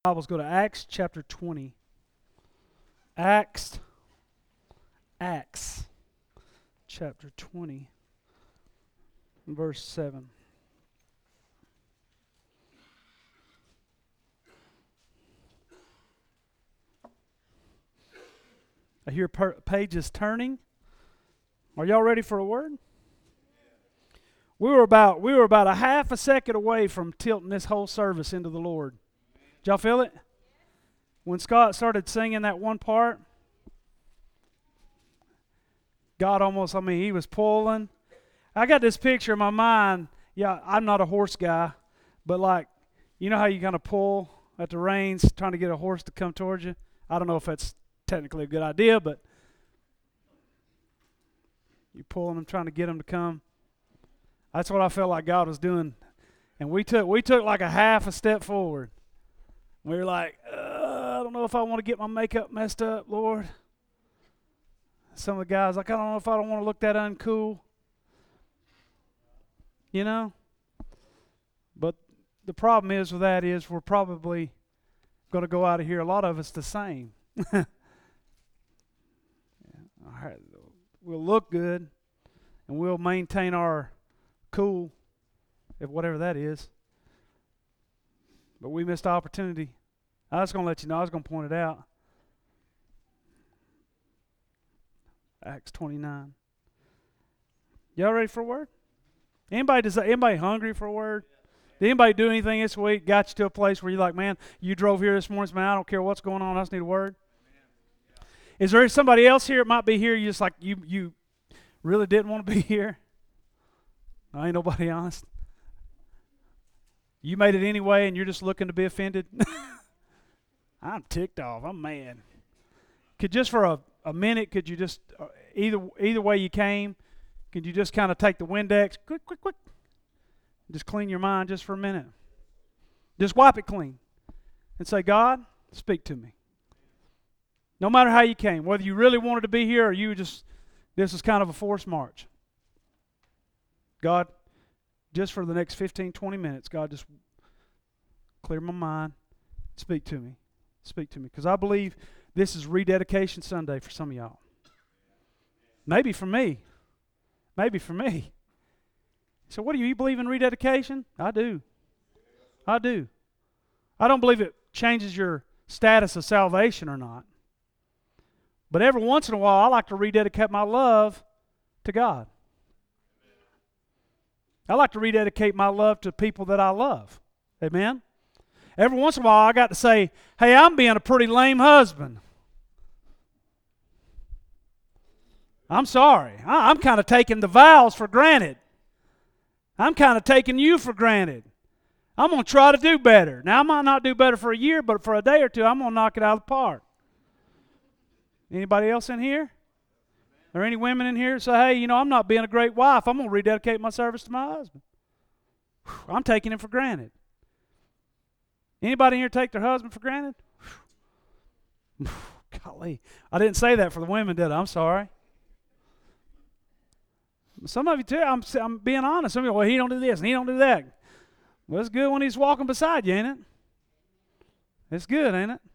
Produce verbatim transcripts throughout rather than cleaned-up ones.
Bibles, go to Acts chapter twenty. Acts, Acts chapter twenty, verse seven. I hear per- pages turning. Are y'all ready for a word? We were about we were about a half a second away from tilting this whole service into the Lord. Did y'all feel it? When Scott started singing that one part, God almost, I mean, he was pulling. I got this picture in my mind. Yeah, I'm not a horse guy, but like, you know how you kind of pull at the reins trying to get a horse to come towards you? I don't know if that's technically a good idea, but you're pulling them, trying to get them to come. That's what I felt like God was doing. And we took we took like a half a step forward. We were like, uh, I don't know if I want to get my makeup messed up, Lord. Some of the guys, like, I don't know if I don't want to look that uncool. You know? But the problem is with that is we're probably going to go out of here, a lot of us, the same. Yeah. All right. We'll look good, and we'll maintain our cool, if whatever that is. But we missed the opportunity. I was going to let you know. I was going to point it out. Acts twenty-nine. Y'all ready for a word? Anybody does anybody hungry for a word? Did anybody do anything this week? Got you to a place where you're like, man, you drove here this morning, man, I don't care what's going on. I just need a word. Is there somebody else here? It might be here. You just like you you really didn't want to be here. No, ain't nobody honest. You made it anyway, and you're just looking to be offended. I'm ticked off. I'm mad. Could just for a, a minute, could you just uh, either either way you came, could you just kind of take the Windex, quick, quick, quick, just clean your mind just for a minute. Just wipe it clean, and say, God, speak to me. No matter how you came, whether you really wanted to be here or you just, this is kind of a forced march. God, just for the next fifteen, twenty minutes, God, just clear my mind. Speak to me. Speak to me. Because I believe this is Rededication Sunday for some of y'all. Maybe for me. Maybe for me. So what do you, you believe in rededication? I do. I do. I don't believe it changes your status of salvation or not. But every once in a while, I like to rededicate my love to God. I like to rededicate my love to people that I love. Amen? Every once in a while, I got to say, hey, I'm being a pretty lame husband. I'm sorry. I, I'm kind of taking the vows for granted. I'm kind of taking you for granted. I'm going to try to do better. Now, I might not do better for a year, but for a day or two, I'm going to knock it out of the park. Anybody else in here? Are any women in here that say, hey, you know, I'm not being a great wife. I'm going to rededicate my service to my husband. Whew, I'm taking him for granted. Anybody in here take their husband for granted? Whew, golly. I didn't say that for the women, did I? I'm sorry. Some of you too, I'm, I'm being honest. Some of you, well, he don't do this and he don't do that. Well, it's good when he's walking beside you, ain't it? It's good, ain't it?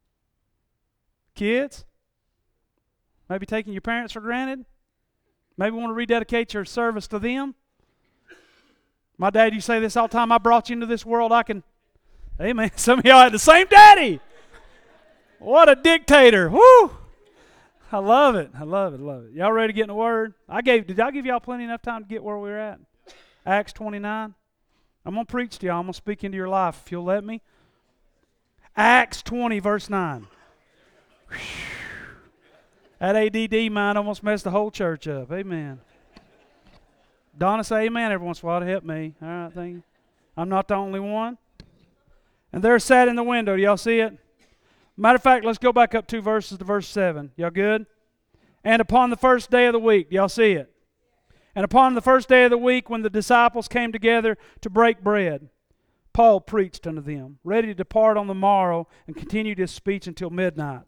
Kids? Maybe taking your parents for granted. Maybe want to rededicate your service to them. My dad used to say this all the time. I brought you into this world. I can. Amen. Some of y'all had the same daddy. What a dictator. Woo. I love it. I love it. I love it. Y'all ready to get in the Word? I gave. Did I give y'all plenty enough time to get where we're at? Acts twenty-nine. I'm going to preach to y'all. I'm going to speak into your life if you'll let me. Acts twenty, verse nine. Whew. That A D D mind almost messed the whole church up. Amen. Donna, say amen every once in a while to help me. All right, thank you. I'm not the only one. And there sat in the window. Do y'all see it? Matter of fact, let's go back up two verses to verse seven. Y'all good? And upon the first day of the week. Do y'all see it? And upon the first day of the week, when the disciples came together to break bread, Paul preached unto them, ready to depart on the morrow, and continued his speech until midnight.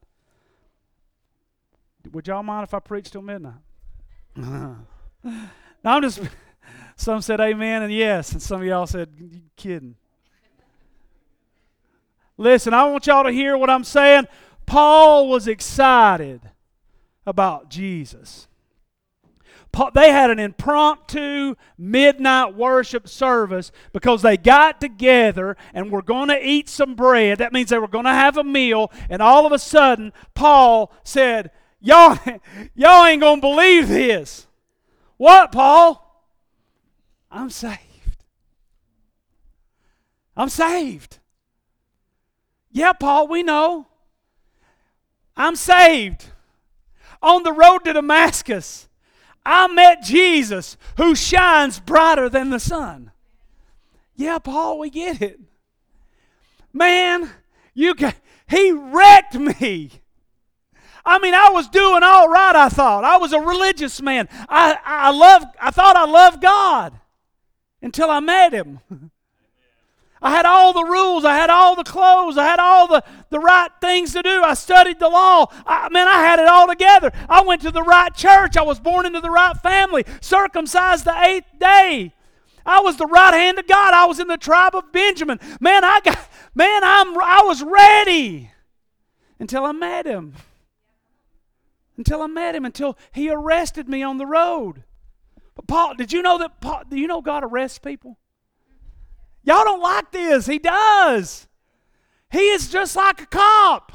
Would y'all mind if I preach till midnight? No, I'm just, some said amen and yes, and some of y'all said, you kidding. Listen, I want y'all to hear what I'm saying. Paul was excited about Jesus. Paul, they had an impromptu midnight worship service because they got together and were going to eat some bread. That means they were going to have a meal. And all of a sudden, Paul said, y'all, y'all ain't going to believe this. What, Paul? I'm saved. I'm saved. Yeah, Paul, we know. I'm saved. On the road to Damascus, I met Jesus who shines brighter than the sun. Yeah, Paul, we get it. Man, you got, he wrecked me. I mean, I was doing all right, I thought. I was a religious man. I, I, loved, I thought I loved God until I met Him. I had all the rules. I had all the clothes. I had all the, the right things to do. I studied the law. I man, I had it all together. I went to the right church. I was born into the right family. Circumcised the eighth day. I was the right hand of God. I was in the tribe of Benjamin. Man, I got man, I'm I was ready until I met Him. Until I met Him. Until He arrested me on the road. But Paul, did you know that? Paul, do you know God arrests people? Y'all don't like this. He does. He is just like a cop.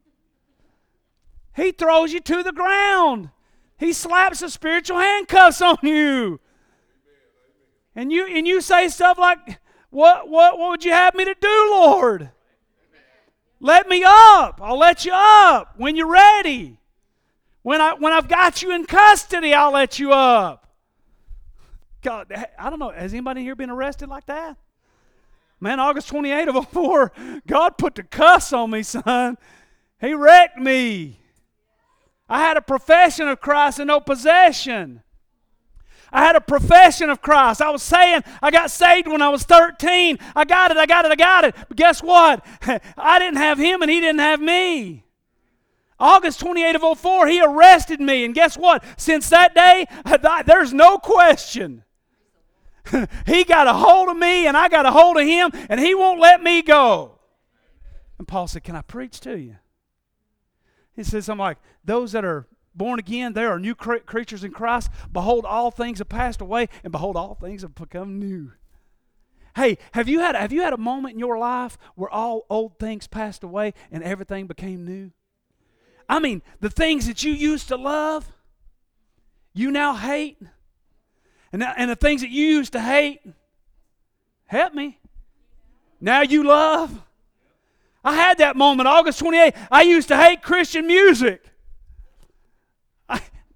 He throws you to the ground. He slaps the spiritual handcuffs on you. And you and you say stuff like, what, what, what would you have me to do, Lord? Let me up. I'll let you up when you're ready. When, I, when I've got you in custody, I'll let you up. God, I don't know. Has anybody here been arrested like that? Man, August twenty-eighth of oh four, God put the cuss on me, son. He wrecked me. I had a profession of Christ and no possession. I had a profession of Christ. I was saying I got saved when I was thirteen. I got it, I got it, I got it. But guess what? I didn't have Him and He didn't have me. August twenty-eighth of oh four, He arrested me. And guess what? Since that day, there's no question. He got a hold of me and I got a hold of Him and He won't let me go. And Paul said, can I preach to you? He says something like, those that are born again, they are new cre- creatures in Christ. Behold, all things have passed away, and behold, all things have become new. Hey, have you had, have you had a moment in your life where all old things passed away and everything became new? I mean, the things that you used to love, you now hate. And, now, and the things that you used to hate, help me, now you love. I had that moment, August twenty-eighth. I used to hate Christian music. I,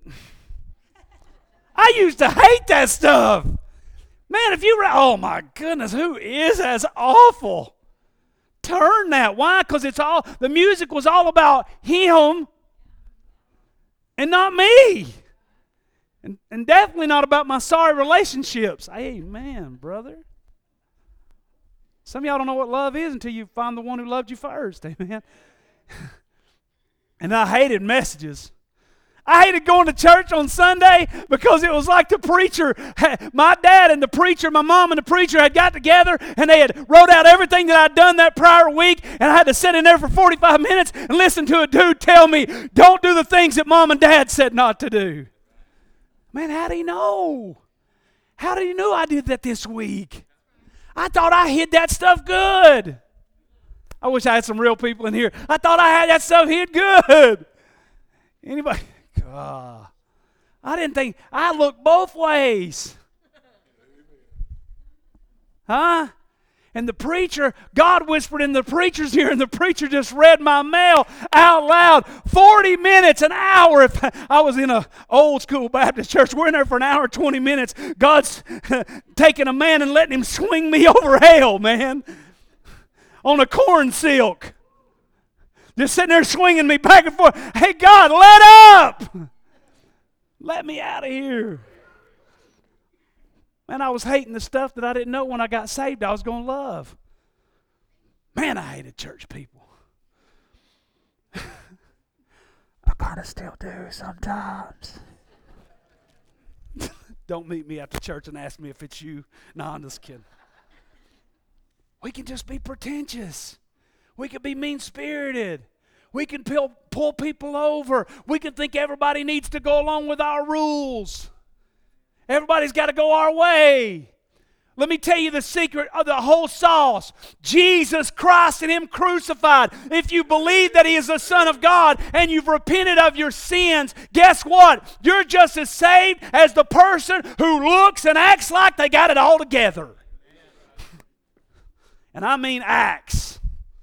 I used to hate that stuff. Man, if you, oh my goodness, who is that? That's awful. Turn that. Why? Because it's all, the music was all about Him and not me. And, and definitely not about my sorry relationships. Amen, brother. Some of y'all don't know what love is until you find the one who loved you first. Amen. And I hated messages. I hated going to church on Sunday because it was like the preacher, my dad and the preacher, my mom and the preacher had got together and they had wrote out everything that I'd done that prior week, and I had to sit in there for forty-five minutes and listen to a dude tell me, don't do the things that mom and dad said not to do. Man, how do you know? How do you know I did that this week? I thought I hid that stuff good. I wish I had some real people in here. I thought I had that stuff hid good. Anybody? God. I didn't think, I looked both ways. Huh? And the preacher, God whispered in the preacher's ear, and the preacher just read my mail out loud. forty minutes, an hour. If I was in a old school Baptist church, we're in there for an hour, twenty minutes. God's taking a man and letting him swing me over hell, man. On a corn silk. Just sitting there swinging me back and forth. Hey, God, let up. Let me out of here. Man, I was hating the stuff that I didn't know when I got saved I was going to love. Man, I hated church people. I kind of still do sometimes. Don't meet me after church and ask me if it's you. No, I'm just kidding. We can just be pretentious. We can be mean-spirited. We can pull, pull people over. We can think everybody needs to go along with our rules. Everybody's got to go our way. Let me tell you the secret of the whole sauce. Jesus Christ and Him crucified. If you believe that He is the Son of God and you've repented of your sins, guess what? You're just as saved as the person who looks and acts like they got it all together. And I mean acts.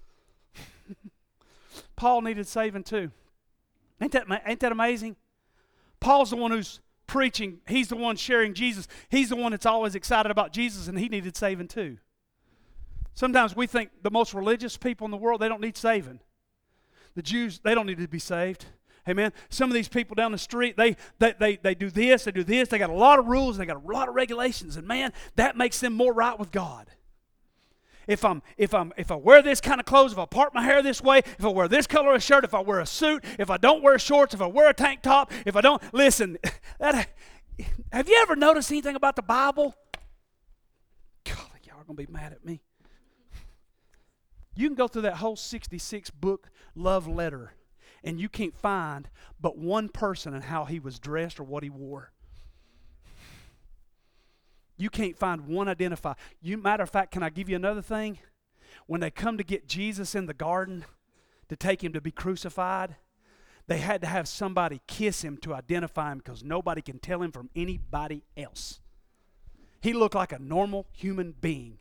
Paul needed saving too. Ain't that, ain't that amazing? Paul's the one who's preaching. He's the one sharing Jesus. He's the one that's always excited about Jesus, and he needed saving too. Sometimes we think the most religious people in the world, they don't need saving. The Jews, they don't need to be saved. Amen. Some of these people down the street, they, they, they, they do this, they do this. They got a lot of rules, they got a lot of regulations, and man, that makes them more right with God. If I'm if I'm if I wear this kind of clothes, if I part my hair this way, if I wear this color of shirt, if I wear a suit, if I don't wear shorts, if I wear a tank top, if I don't listen, that, have you ever noticed anything about the Bible? God, y'all are gonna be mad at me. You can go through that whole sixty-six book love letter, and you can't find but one person and how he was dressed or what he wore. You can't find one identify. You, matter of fact, can I give you another thing? When they come to get Jesus in the garden to take Him to be crucified, they had to have somebody kiss Him to identify Him because nobody can tell Him from anybody else. He looked like a normal human being.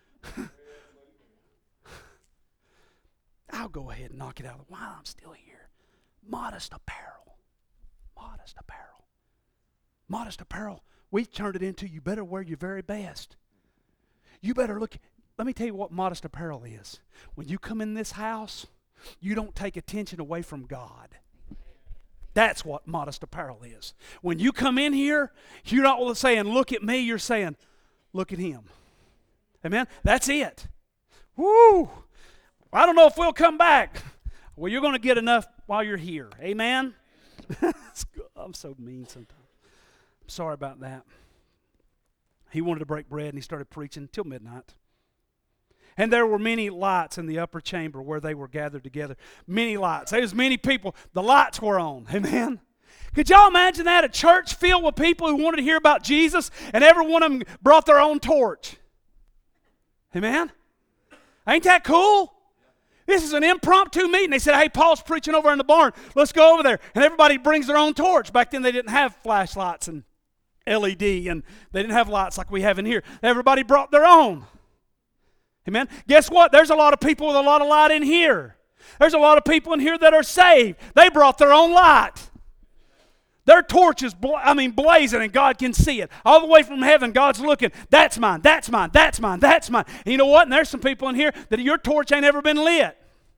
I'll go ahead and knock it out of the while I'm still here. Modest apparel. Modest apparel. Modest apparel. We've turned it into, you better wear your very best. You better look. Let me tell you what modest apparel is. When you come in this house, you don't take attention away from God. That's what modest apparel is. When you come in here, you're not saying, look at me. You're saying, look at Him. Amen? That's it. Woo! I don't know if we'll come back. Well, you're going to get enough while you're here. Amen? I'm so mean sometimes. I'm sorry about that. He wanted to break bread and he started preaching till midnight. And there were many lights in the upper chamber where they were gathered together. Many lights. There was many people. The lights were on. Amen. Could y'all imagine that? A church filled with people who wanted to hear about Jesus, and every one of them brought their own torch. Amen. Ain't that cool? This is an impromptu meeting. They said, hey, Paul's preaching over in the barn. Let's go over there. And everybody brings their own torch. Back then they didn't have flashlights and L E D, and they didn't have lights like we have in here. Everybody brought their own. Amen. Guess what? There's a lot of people with a lot of light in here. There's a lot of people in here that are saved. They brought their own light. Their torch is, bla- I mean, blazing, and God can see it. All the way from heaven, God's looking. That's mine, that's mine, that's mine, that's mine. And you know what? And there's some people in here that your torch ain't ever been lit.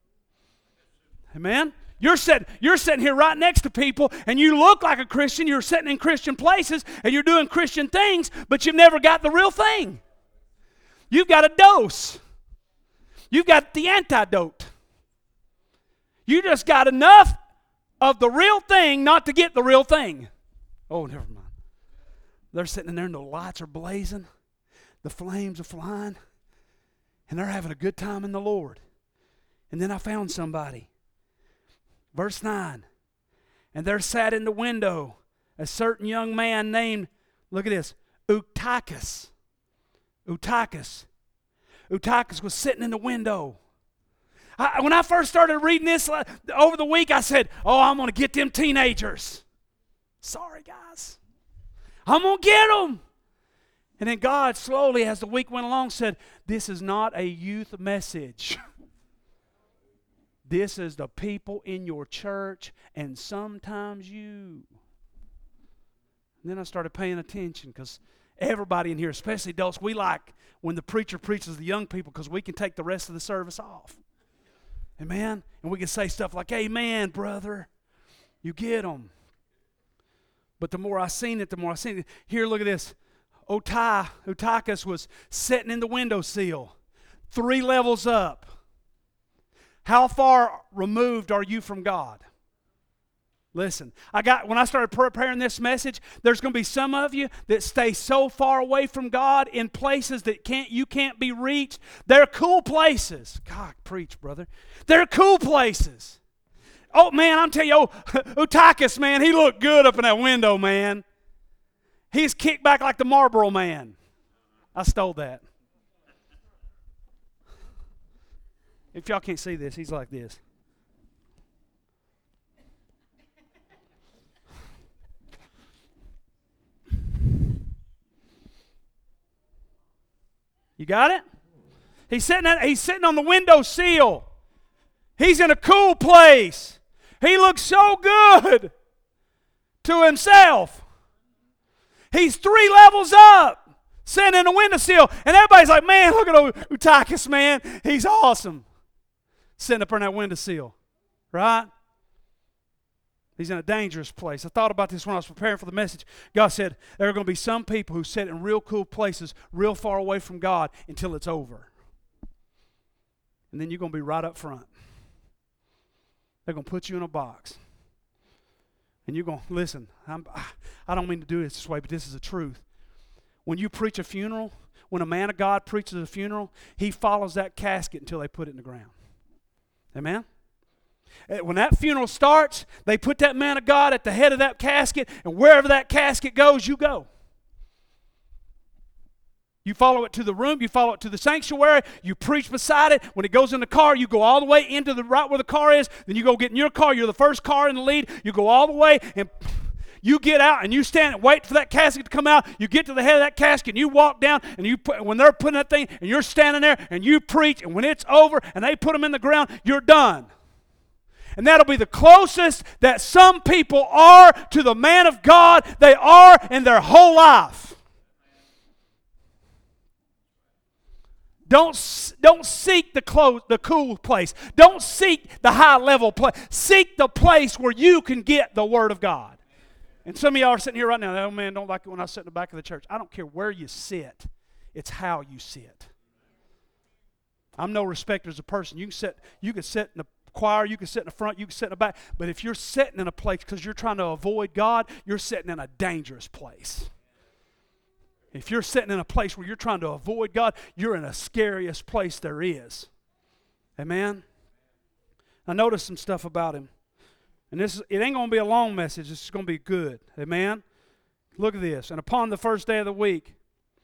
Amen? You're sitting, you're sitting here right next to people, and you look like a Christian. You're sitting in Christian places, and you're doing Christian things, but you've never got the real thing. You've got a dose. You've got the antidote. You just got enough of the real thing not to get the real thing. Oh, never mind. They're sitting in there and the lights are blazing. The flames are flying. And they're having a good time in the Lord. And then I found somebody. Verse nine. And there sat in the window a certain young man named, look at this, Eutychus. Eutychus. Eutychus was sitting in the window. I, when I first started reading this uh, over the week, I said, oh, I'm going to get them teenagers. Sorry, guys. I'm going to get them. And then God slowly, as the week went along, said, this is not a youth message. This is the people in your church and sometimes you. And then I started paying attention because everybody in here, especially adults, we like when the preacher preaches to the young people because we can take the rest of the service off. Amen? And we can say stuff like, amen, brother. You get them. But the more I seen it, the more I seen it. Here, look at this. Otai, Eutychus was sitting in the windowsill, three levels up. How far removed are you from God? Listen, I got when I started preparing this message, there's going to be some of you that stay so far away from God in places that can't you can't be reached. They're cool places. God, preach, brother. They're cool places. Oh, man, I'm telling you, oh, Utakis, man, he looked good up in that window, man. He's kicked back like the Marlboro Man. I stole that. If y'all can't see this, he's like this. You got it? He's sitting at, he's sitting on the window sill. He's in a cool place. He looks so good to himself. He's three levels up, sitting in a windowsill, and everybody's like, man, look at Utakis, man. He's awesome. Sitting up on that windowsill, right? He's in a dangerous place. I thought about this when I was preparing for the message. God said there are going to be some people who sit in real cool places, real far away from God until it's over. And then you're going to be right up front. They're going to put you in a box. And you're going to, listen, I'm, I don't mean to do this this way, but this is the truth. When you preach a funeral, when a man of God preaches a funeral, he follows that casket until they put it in the ground. Amen? When that funeral starts, they put that man of God at the head of that casket, and wherever that casket goes, you go. You follow it to the room, you follow it to the sanctuary, you preach beside it. When it goes in the car, you go all the way into the right where the car is, then you go get in your car, you're the first car in the lead, you go all the way, and you get out and you stand and wait for that casket to come out. You get to the head of that casket and you walk down, and you put, when they're putting that thing, and you're standing there and you preach, and when it's over and they put them in the ground, you're done. And that'll be the closest that some people are to the man of God they are in their whole life. Don't, don't seek the, close, the cool place. Don't seek the high-level place. Seek the place where you can get the Word of God. And some of y'all are sitting here right now, oh man, don't like it when I sit in the back of the church. I don't care where you sit. It's how you sit. I'm no respecter as a person. You can sit, you can sit in the choir, you can sit in the front, you can sit in the back. But if you're sitting in a place because you're trying to avoid God, you're sitting in a dangerous place. If you're sitting in a place where you're trying to avoid God, you're in the scariest place there is. Amen? I noticed some stuff about him. And this is, it ain't going to be a long message. This is going to be good. Amen? Look at this. And upon the first day of the week,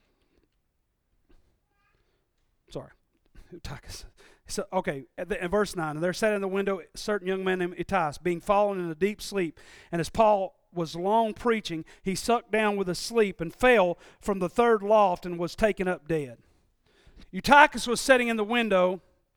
sorry, so, okay, in verse nine, and there sat in the window a certain young man named Etias, being fallen in a deep sleep. And as Paul was long preaching, he sucked down with a sleep and fell from the third loft and was taken up dead. Eutychus was sitting in the window,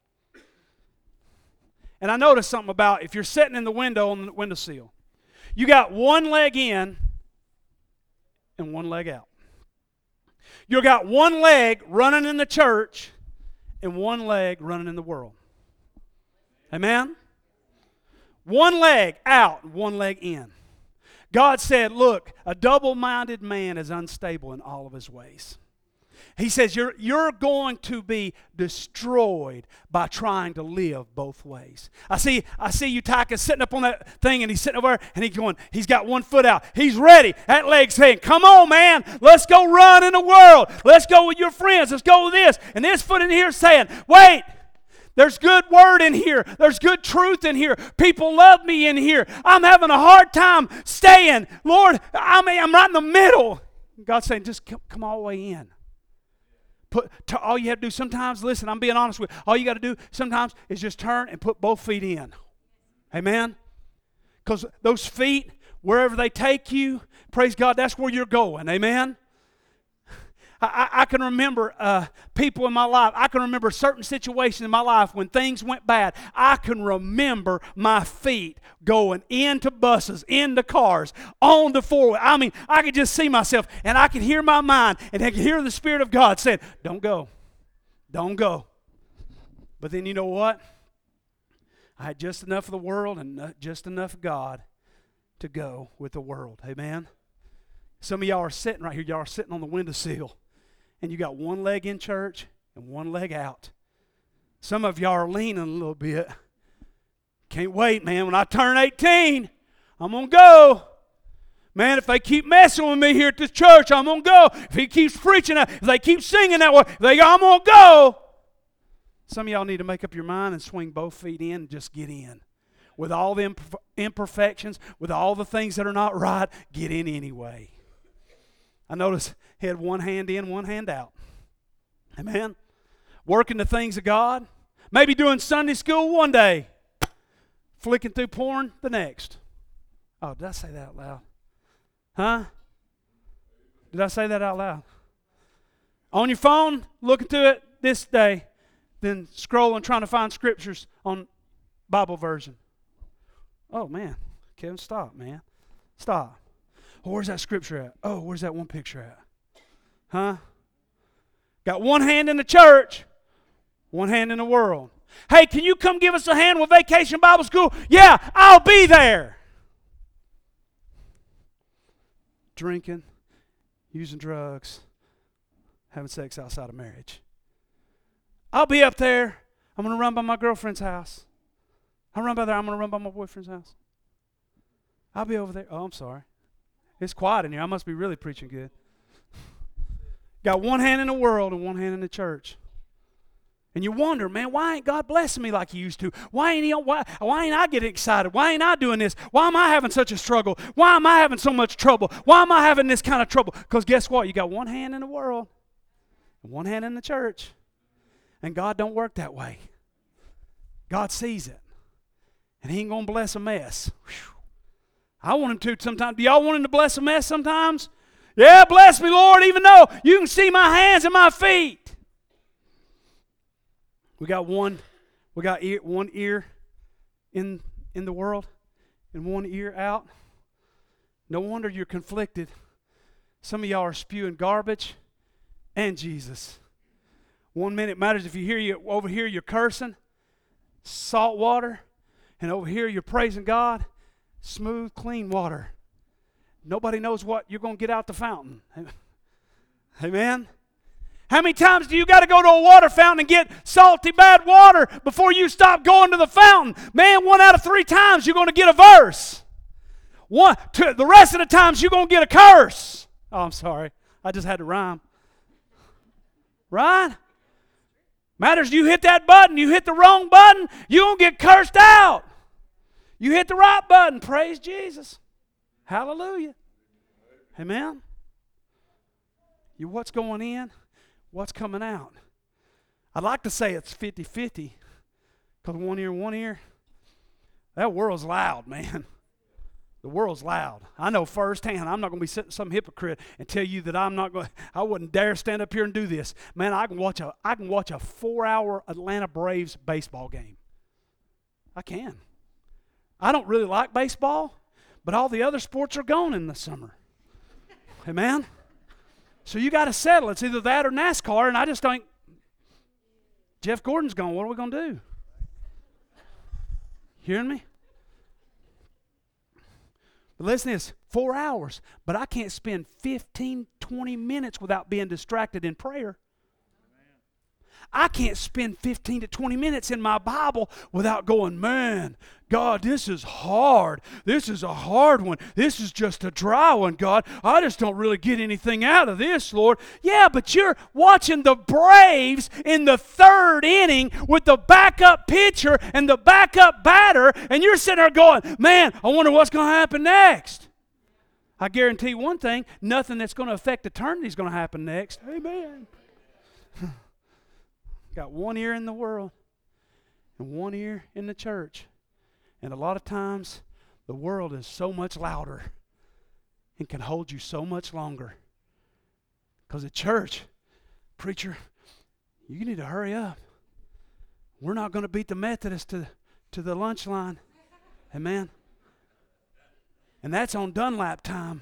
and I noticed something about if you're sitting in the window on the windowsill, you got one leg in and one leg out. You got one leg running in the church and one leg running in the world. Amen? One leg out, one leg in. God said, look, a double-minded man is unstable in all of his ways. He says, you're, you're going to be destroyed by trying to live both ways. I see I see Eutychus sitting up on that thing, and he's sitting over there, and he's going, he's got one foot out. He's ready. That leg's saying, come on, man. Let's go run in the world. Let's go with your friends. Let's go with this. And this foot in here is saying, wait. There's good word in here. There's good truth in here. People love me in here. I'm having a hard time staying. Lord, I mean, I'm right in the middle. God's saying, just come, come all the way in. Put, to, all you have to do sometimes, listen, I'm being honest with you, all you got to do sometimes is just turn and put both feet in. Amen? Because those feet, wherever they take you, praise God, that's where you're going. Amen? I, I can remember uh, people in my life. I can remember certain situations in my life when things went bad. I can remember my feet going into buses, into cars, on the four-way. I mean, I could just see myself, and I could hear my mind, and I could hear the Spirit of God saying, don't go. Don't go. But then you know what? I had just enough of the world and just enough of God to go with the world. Amen? Some of y'all are sitting right here. Y'all are sitting on the windowsill. And you got one leg in church and one leg out. Some of y'all are leaning a little bit. Can't wait, man. When I turn eighteen, I'm I'm going to go. Man, if they keep messing with me here at this church, I'm going to go. If he keeps preaching, if they keep singing that way, they go, I'm going to go. Some of y'all need to make up your mind and swing both feet in and just get in. With all the imperfections, with all the things that are not right, get in anyway. I noticed he had one hand in, one hand out. Amen. Working the things of God. Maybe doing Sunday school one day. Flicking through porn the next. Oh, did I say that out loud? Huh? Did I say that out loud? On your phone, looking through it this day, then scrolling, trying to find scriptures on Bible version. Oh, man. Kevin, stop, man. Stop. Oh, where's that scripture at? Oh, where's that one picture at? Huh? Got one hand in the church, one hand in the world. Hey, can you come give us a hand with Vacation Bible School? Yeah, I'll be there. Drinking, using drugs, having sex outside of marriage. I'll be up there. I'm going to run by my girlfriend's house. I'll run by there. I'm going to run by my boyfriend's house. I'll be over there. Oh, I'm sorry. It's quiet in here. I must be really preaching good. Got one hand in the world and one hand in the church. And you wonder, man, why ain't God blessing me like he used to? Why ain't, he, why, why ain't I getting excited? Why ain't I doing this? Why am I having such a struggle? Why am I having so much trouble? Why am I having this kind of trouble? Because guess what? You got one hand in the world and one hand in the church. And God don't work that way. God sees it. And he ain't going to bless a mess. Whew. I want him to sometimes. Do y'all want him to bless a mess sometimes? Yeah, bless me, Lord, even though you can see my hands and my feet. We got one, we got ear, one ear in, in the world and one ear out. No wonder you're conflicted. Some of y'all are spewing garbage and Jesus. One minute matters if you hear you over here you're cursing, salt water, and over here you're praising God, smooth, clean water. Nobody knows what you're going to get out the fountain. Amen? How many times do you got to go to a water fountain and get salty, bad water before you stop going to the fountain? Man, one out of three times you're going to get a verse. One, two, the rest of the times you're going to get a curse. Oh, I'm sorry. I just had to rhyme. Right? Matters you hit that button, you hit the wrong button, you're going to get cursed out. You hit the right button. Praise Jesus. Hallelujah. Amen. You what's going in, what's coming out. I'd like to say it's fifty-fifty, because one ear, one ear. That world's loud, man. The world's loud. I know firsthand. I'm not going to be some hypocrite and tell you that I'm not going. I wouldn't dare stand up here and do this. Man, I can watch a I can watch a four-hour Atlanta Braves baseball game. I can. I don't really like baseball, but all the other sports are gone in the summer. Amen? So you got to settle. It's either that or NASCAR, and I just think, Jeff Gordon's gone. What are we going to do? Hearing me? But listen to this, four hours, but I can't spend fifteen, twenty minutes without being distracted in prayer. I can't spend fifteen to twenty minutes in my Bible without going, man, God, this is hard. This is a hard one. This is just a dry one, God. I just don't really get anything out of this, Lord. Yeah, but you're watching the Braves in the third inning with the backup pitcher and the backup batter, and you're sitting there going, man, I wonder what's going to happen next. I guarantee one thing, nothing that's going to affect eternity is going to happen next. Amen. Got one ear in the world and one ear in the church. And a lot of times, the world is so much louder and can hold you so much longer. Because at church, preacher, you need to hurry up. We're not going to beat the Methodists to, to the lunch line. Amen. And that's on Dunlap time.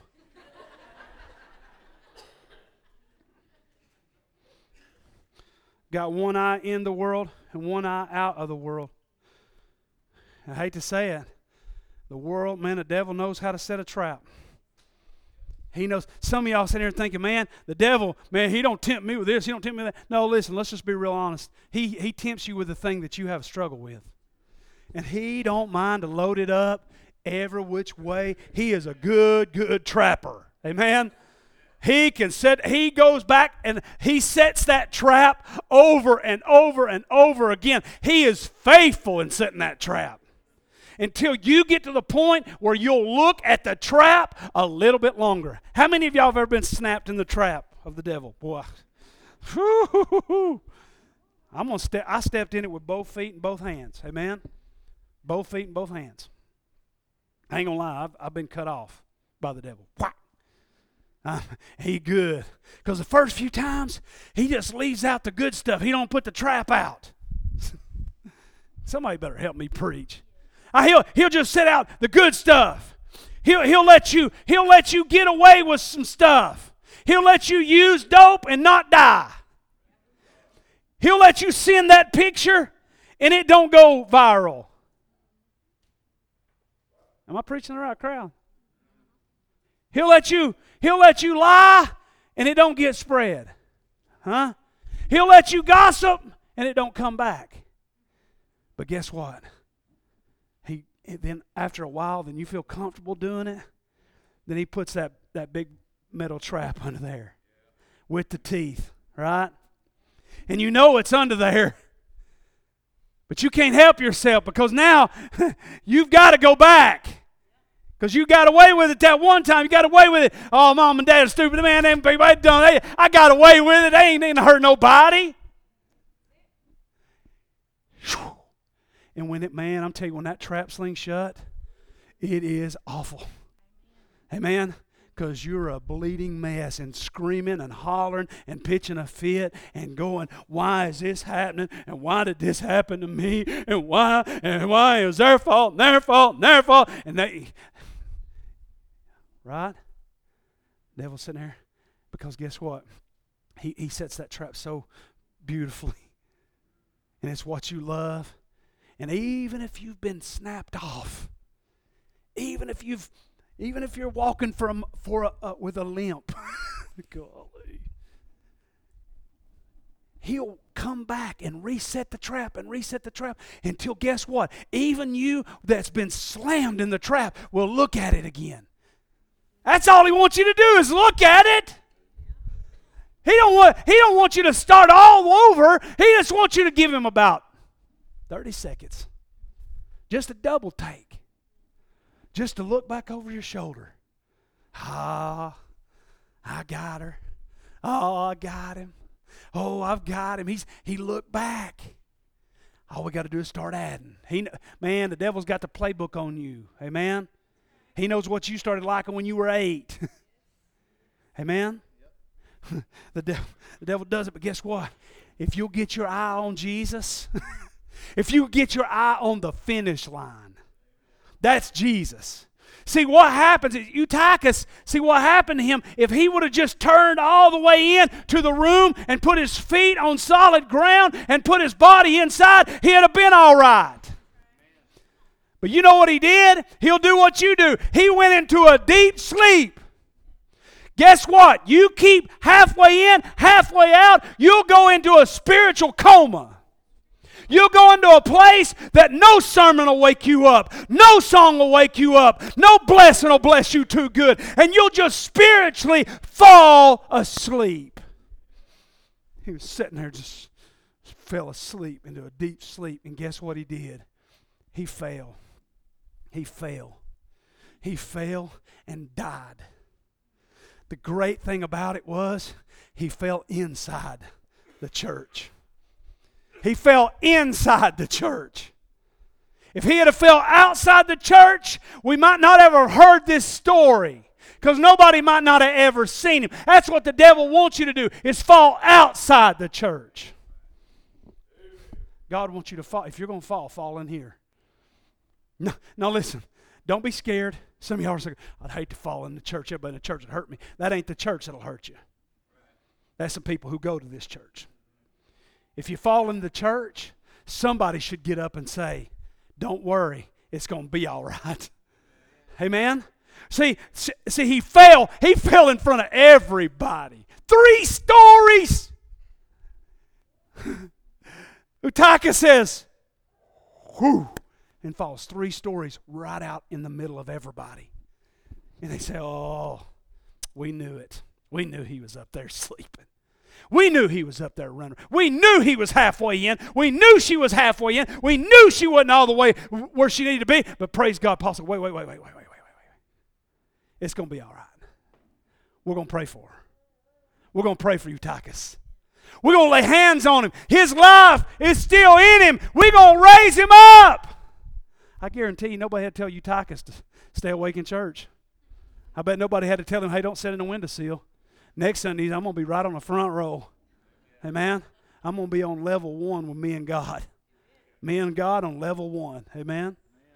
Got one eye in the world and one eye out of the world. I hate to say it. The world, man, the devil knows how to set a trap. He knows. Some of y'all sitting here thinking, man, the devil, man, he don't tempt me with this. He don't tempt me with that. No, listen, let's just be real honest. He, he tempts you with the thing that you have a struggle with. And he don't mind to load it up every which way. He is a good, good trapper. Amen? He can set, he goes back and he sets that trap over and over and over again. He is faithful in setting that trap. Until you get to the point where you'll look at the trap a little bit longer. How many of y'all have ever been snapped in the trap of the devil? Boy, I'm gonna step. I stepped in it with both feet and both hands. Amen. Both feet and both hands. I ain't gonna lie. I've, I've been cut off by the devil. Whack. Uh, he good, because the first few times he just leaves out the good stuff. He don't put the trap out. Somebody better help me preach. Uh, he'll he'll just set out the good stuff. He'll he'll let you he'll let you get away with some stuff. He'll let you use dope and not die. He'll let you send that picture and it don't go viral. Am I preaching the right crowd? He'll let you he'll let you lie and it don't get spread. Huh? He'll let you gossip and it don't come back. But guess what? He then after a while, then you feel comfortable doing it. Then he puts that, that big metal trap under there with the teeth, right? And you know it's under there. But you can't help yourself because now you've got to go back. Because you got away with it that one time. You got away with it. Oh, mom and dad are stupid. Man, they ain't done it. I got away with it. They ain't, ain't hurt nobody. Whew. And when it, man, I'm telling you, when that trap slings shut, it is awful. Amen? Because you're a bleeding mess and screaming and hollering and pitching a fit and going, why is this happening? And why did this happen to me? And why? And why? It was their fault and their fault and their fault. And they... Right? Devil's sitting there. Because guess what? He, he sets that trap so beautifully. And it's what you love. And even if you've been snapped off, even if you've, even if you're walking from for a, uh, with a limp, golly, he'll come back and reset the trap and reset the trap until guess what? Even you that's been slammed in the trap will look at it again. That's all he wants you to do is look at it. He don't want, he don't want you to start all over. He just wants you to give him about thirty seconds. Just a double take. Just to look back over your shoulder. Ah, I got her. Oh, I got him. Oh, I've got him. He's he looked back. All we got to do is start adding. He, man, the devil's got the playbook on you. Amen? He knows what you started liking when you were eight. Amen? Yep. the, devil, the devil does it, but guess what? If you'll get your eye on Jesus, if you get your eye on the finish line, that's Jesus. See, what happens is Eutychus, see what happened to him, if he would have just turned all the way in to the room and put his feet on solid ground and put his body inside, he'd have been all right. But you know what he did? He'll do what you do. He went into a deep sleep. Guess what? You keep halfway in, halfway out, you'll go into a spiritual coma. You'll go into a place that no sermon will wake you up. No song will wake you up. No blessing will bless you too good. And you'll just spiritually fall asleep. He was sitting there just fell asleep into a deep sleep. And guess what he did? He fell. He fell. He fell and died. The great thing about it was he fell inside the church. He fell inside the church. If he had have fell outside the church, we might not have ever heard this story because nobody might not have ever seen him. That's what the devil wants you to do, is fall outside the church. God wants you to fall. If you're going to fall, fall in here. No, now listen, don't be scared. Some of y'all are saying, I'd hate to fall in the church. Everybody in the church would hurt me. That ain't the church that'll hurt you. That's the people who go to this church. If you fall in the church, somebody should get up and say, don't worry, it's going to be all right. Amen? See, see, he fell. He fell in front of everybody. Three stories. Eutychus says, whew. and falls three stories right out in the middle of everybody. And they say, oh, we knew it. We knew he was up there sleeping. We knew he was up there running. We knew he was halfway in. We knew she was halfway in. We knew she wasn't all the way where she needed to be. But praise God, Paul said, wait, wait, wait, wait, wait, wait, wait, wait, wait. It's going to be all right. We're going to pray for her. We're going to pray for Eutychus. We're going to lay hands on him. His life is still in him. We're going to raise him up. I guarantee you nobody had to tell Eutychus to stay awake in church. I bet nobody had to tell him, hey, don't sit in the windowsill. Next Sunday, I'm going to be right on the front row. Amen? I'm going to be on level one with me and God. Me and God on level one. Amen?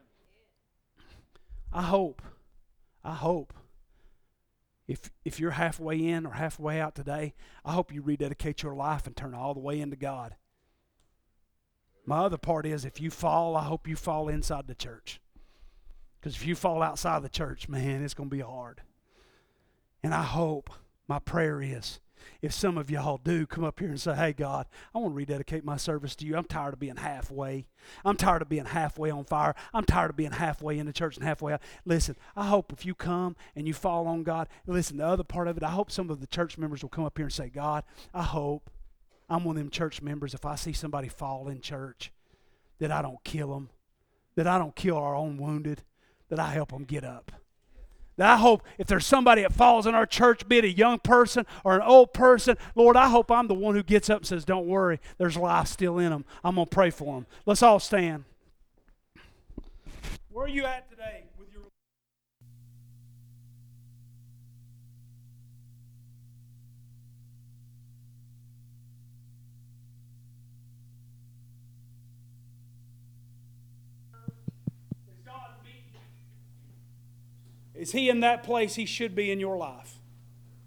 I hope, I hope, if if you're halfway in or halfway out today, I hope you rededicate your life and turn all the way into God. My other part is, if you fall, I hope you fall inside the church. Because if you fall outside the church, man, it's going to be hard. And I hope, my prayer is, if some of y'all do come up here and say, hey, God, I want to rededicate my service to you. I'm tired of being halfway. I'm tired of being halfway on fire. I'm tired of being halfway in the church and halfway out. Listen, I hope if you come and you fall on God, listen, the other part of it, I hope some of the church members will come up here and say, God, I hope I'm one of them church members, if I see somebody fall in church, that I don't kill them, that I don't kill our own wounded, that I help them get up. That I hope if there's somebody that falls in our church, be it a young person or an old person, Lord, I hope I'm the one who gets up and says, don't worry, there's life still in them. I'm going to pray for them. Let's all stand. Where are you at today with your... Is he in that place he should be in your life?